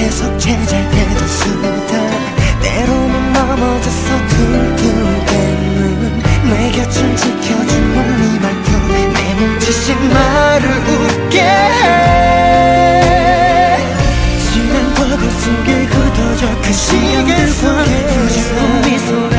계속 제잘되던 수다 때로는 넘어져서 퉁퉁대는 내 곁을 지켜주는 네 말투 내 몸짓이 나를 웃게 해 지난 과거 속에 흩어져 그 시계 속에 부질없는 미소가